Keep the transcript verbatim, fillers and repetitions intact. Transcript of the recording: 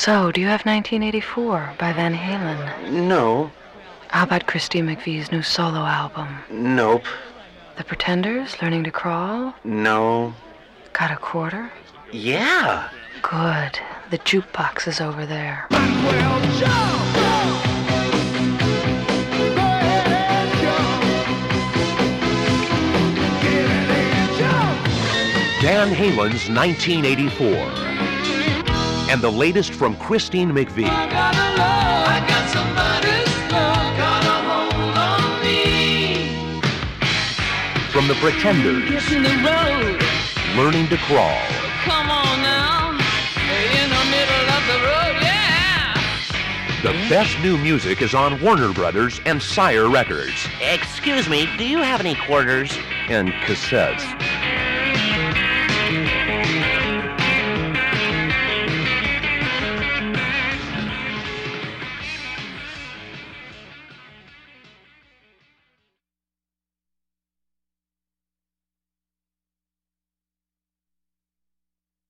So, do you have nineteen eighty-four by Van Halen? No. How about Christine McVie's new solo album? Nope. The Pretenders, Learning to Crawl? No. Got a quarter? Yeah. Good. The jukebox is over there. Dan Halen's nineteen eighty-four. And the latest from Christine McVie. I got a love, I got somebody's love, got a hold on me. From the Pretenders. Get in the road. Learning to Crawl. Come on now. In the middle of the road, yeah. The best new music is on Warner Brothers and Sire Records. Excuse me, do you have any quarters? And cassettes.